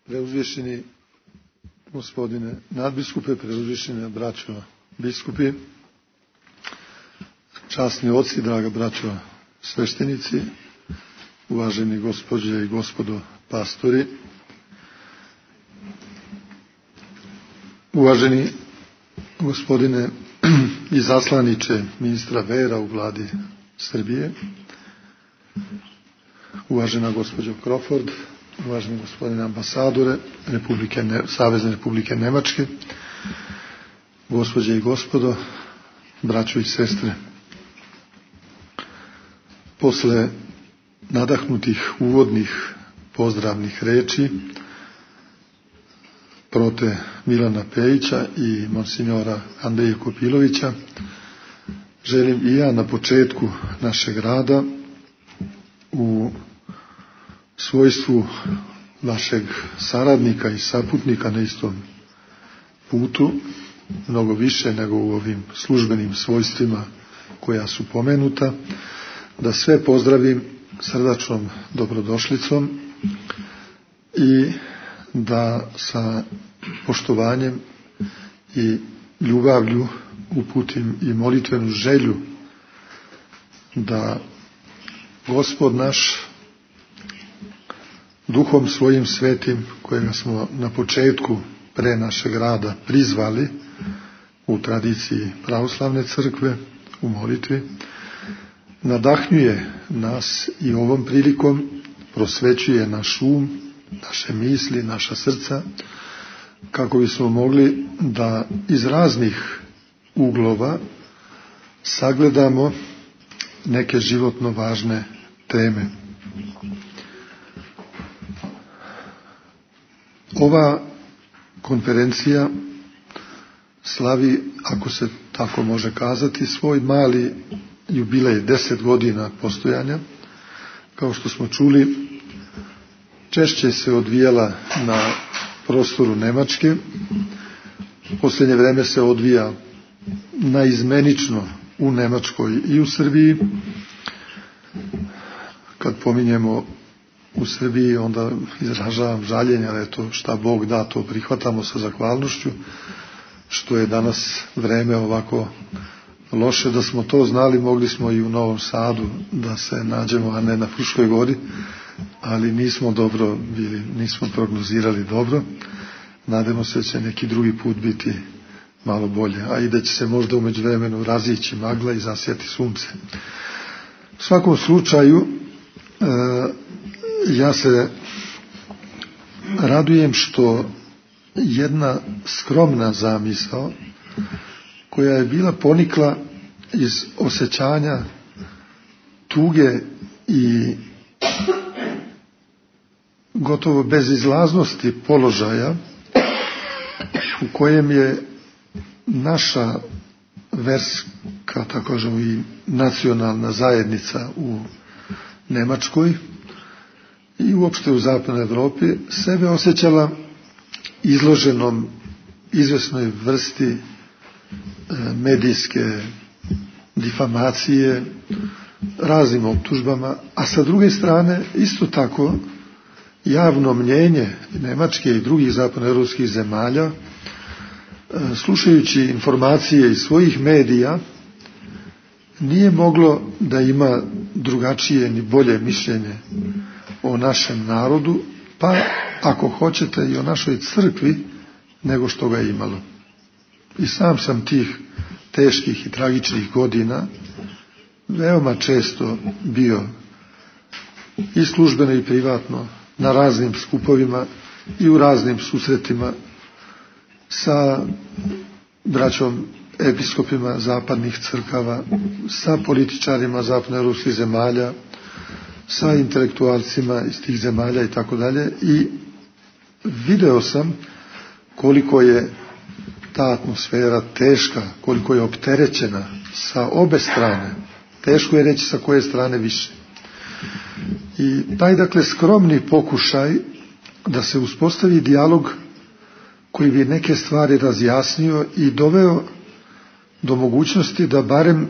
Preuzvišeni gospodine nadbiskupe, preuzvišeni braćo biskupi, časni oci, draga braćo sveštenici, uvaženi gospođe i gospodo pastori, uvaženi gospodine izaslaniče ministra vera u vladi Srbije, uvažena gospođo Crawford, uvaženi gospodine ambasadore Savezne Republike Nemačke, gospođe i gospodo, braćo i sestre. Posle nadahnutih uvodnih pozdravnih reči prote Milana Pejića i monsinjora Andreja Kopilovića, želim i ja na početku našeg rada u svojstvu vašeg saradnika i saputnika na istom putu, mnogo više nego u ovim službenim svojstvima koja su pomenuta, da sve pozdravim srdačnom dobrodošlicom i da sa poštovanjem i ljubavlju uputim i molitvenu želju da Gospod naš Duhom svojim svetim, kojega smo na početku pre našeg rada prizvali u tradiciji pravoslavne crkve, u molitvi, nadahnjuje nas i ovom prilikom prosvećuje naš um, naše misli, naša srca, kako bismo mogli da iz raznih uglova sagledamo neke životno važne teme. Ova konferencija slavi, ako se tako može kazati, svoj mali jubilej, 10 godina postojanja. Kao što smo čuli, češće se odvijala na prostoru Nemačke. U posljednje vreme se odvija naizmenično u Nemačkoj i u Srbiji. Kad pominjemo u Srbiji, onda izražavam žaljenje, ali eto, šta Bog da, to prihvatamo sa zahvalnošću, što je danas vreme ovako loše. Da smo to znali, mogli smo i u Novom Sadu da se nađemo, a ne na Fruškoj gori, ali nismo dobro bili, nismo prognozirali dobro. Nadamo se da će neki drugi put biti malo bolje, a i da će se možda u međuvremenu razići magla i zasjati sunce. U svakom slučaju, ja se radujem što jedna skromna zamisao, koja je bila ponikla iz osjećanja tuge i gotovo bezizlaznosti položaja u kojem je naša verska, tako kažemo, i nacionalna zajednica u Nemačkoj i uopšte u zapadnoj Evropi sebe osjećala izloženom izvesnoj vrsti medijske difamacije, raznim optužbama, a sa druge strane isto tako javno mnjenje Nemačke i drugih zapadnoevropskih zemalja, slušajući informacije iz svojih medija, nije moglo da ima drugačije ni bolje mišljenje o našem narodu, pa ako hoćete i o našoj crkvi, nego što ga je imalo. I sam sam tih teških i tragičnih godina veoma često bio i službeno i privatno na raznim skupovima i u raznim susretima sa braćom episkopima zapadnih crkava, sa političarima zapadnoevropskih zemalja, sa intelektualcima iz tih zemalja i tako dalje, i video sam koliko je ta atmosfera teška, koliko je opterećena sa obe strane. Teško je reći sa koje strane više. I taj, dakle, skromni pokušaj da se uspostavi dijalog koji bi neke stvari razjasnio i doveo do mogućnosti da barem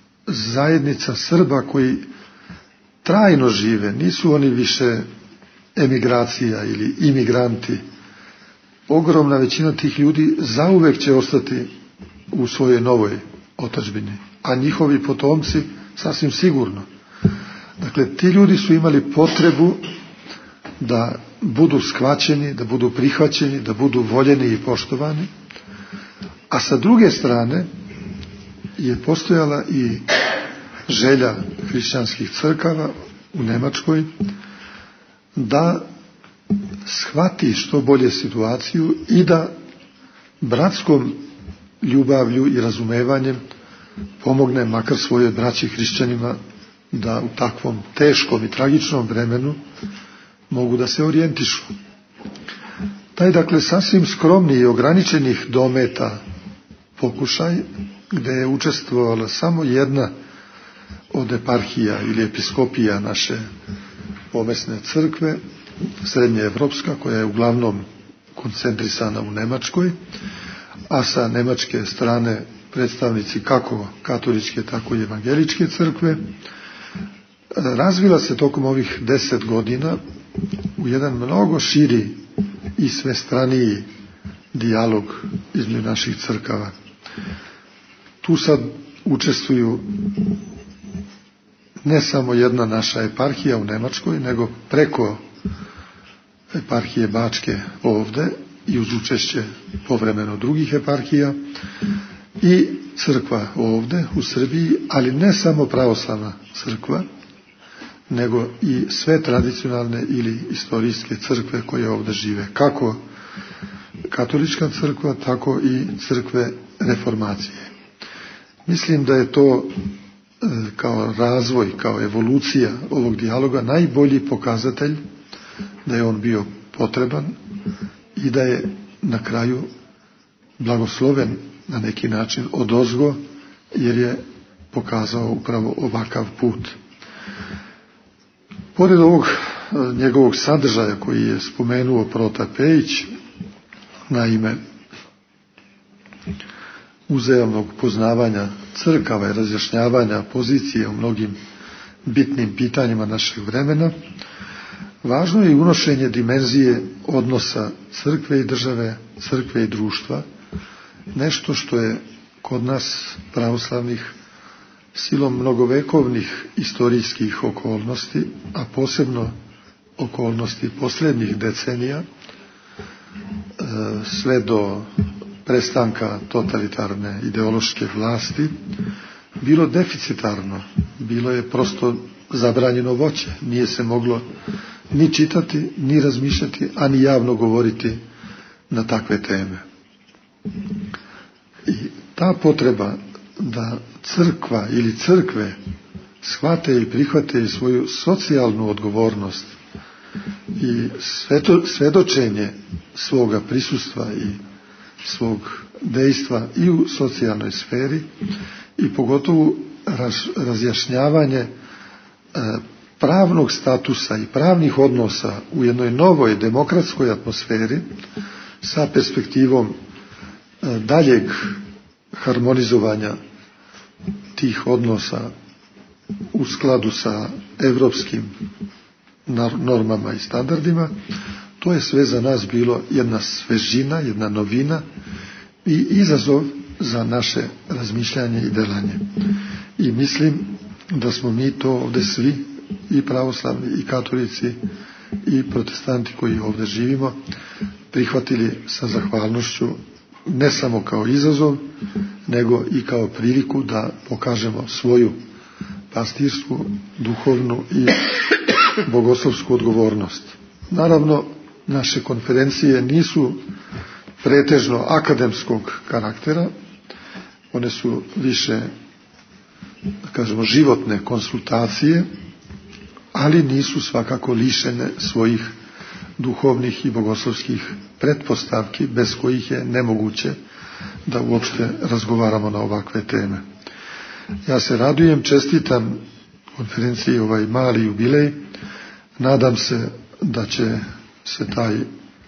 zajednica Srba koji trajno žive, nisu oni više emigracija ili imigranti, ogromna većina tih ljudi zauvek će ostati u svojoj novoj otadžbini, a njihovi potomci sasvim sigurno. Dakle, ti ljudi su imali potrebu da budu shvaćeni, da budu prihvaćeni, da budu voljeni i poštovani, a sa druge strane je postojala i želja hrišćanskih crkava u Njemačkoj da shvati što bolje situaciju i da bratskom ljubavlju i razumevanjem pomogne makar svojoj braći hrišćanima da u takvom teškom i tragičnom vremenu mogu da se orijentišu. Taj, dakle, sasvim skromni i ograničenih dometa pokušaj, gdje je učestvovala samo jedna od eparhija ili episkopija naše pomesne crkve, srednjeevropska, koja je uglavnom koncentrisana u Njemačkoj, a sa njemačke strane predstavnici kako katoličke, tako i evangeličke crkve, razvila se tokom ovih 10 godina u jedan mnogo širi i svestraniji dijalog između naših crkava. Tu sad učestvuju ne samo jedna naša eparhija u Njemačkoj, nego preko eparhije Bačke ovde i uz učešće povremeno drugih eparhija i crkva ovde u Srbiji, ali ne samo pravoslavna crkva, nego i sve tradicionalne ili istorijske crkve koje ovde žive. Kako katolička crkva, tako i crkve reformacije. Mislim da je to kao razvoj, kao evolucija ovog dijaloga najbolji pokazatelj da je on bio potreban i da je na kraju blagosloven na neki način odozgo, jer je pokazao upravo ovakav put. Pored ovog njegovog sadržaja koji je spomenuo Prota Pejić, naime uzajamnog poznavanja crkava i razjašnjavanja pozicije u mnogim bitnim pitanjima našeg vremena, važno je i unošenje dimenzije odnosa crkve i države, crkve i društva, nešto što je kod nas pravoslavnih silom mnogovekovnih istorijskih okolnosti, a posebno okolnosti posljednjih decenija, sve do prestanka totalitarne ideološke vlasti, bilo deficitarno, bilo je prosto zabranjeno voće, nije se moglo ni čitati, ni razmišljati, a ni javno govoriti na takve teme. I ta potreba da crkva ili crkve shvate i prihvate svoju socijalnu odgovornost i svedočenje svoga prisustva i svog dejstva i u socijalnoj sferi i pogotovo razjašnjavanje pravnog statusa i pravnih odnosa u jednoj novoj demokratskoj atmosferi sa perspektivom daljeg harmonizovanja tih odnosa u skladu sa evropskim normama i standardima, to je sve za nas bilo jedna svežina, jedna novina i izazov za naše razmišljanje i delanje. I mislim da smo mi to ovdje svi, i pravoslavni, i katolici, i protestanti koji ovdje živimo, prihvatili sa zahvalnošću, ne samo kao izazov, nego i kao priliku da pokažemo svoju pastirsku, duhovnu i bogoslovsku odgovornost. Naravno, naše konferencije nisu pretežno akademskog karaktera, one su više, da kažemo, životne konsultacije, ali nisu svakako lišene svojih duhovnih i bogoslovskih pretpostavki, bez kojih je nemoguće da uopšte razgovaramo na ovakve teme. Ja se radujem, čestitam konferenciji ovaj mali jubilej, nadam se da će se taj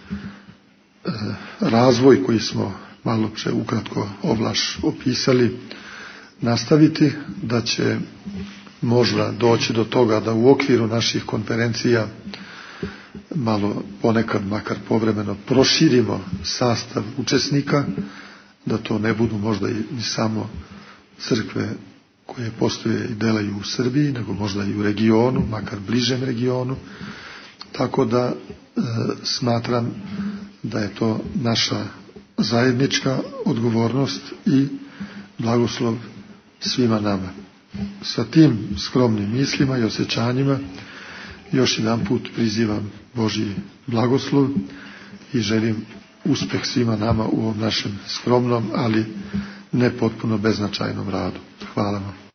razvoj koji smo malo pre ukratko opisali nastaviti, da će možda doći do toga da u okviru naših konferencija malo ponekad, makar povremeno, proširimo sastav učesnika, da to ne budu možda i samo crkve koje postoje i delaju u Srbiji, nego možda i u regionu, makar bližem regionu. Tako da smatram da je to naša zajednička odgovornost i blagoslov svima nama. Sa tim skromnim mislima i osjećanjima još jedan put prizivam Božji blagoslov i želim uspeh svima nama u ovom našem skromnom, ali ne potpuno beznačajnom radu. Hvala vam.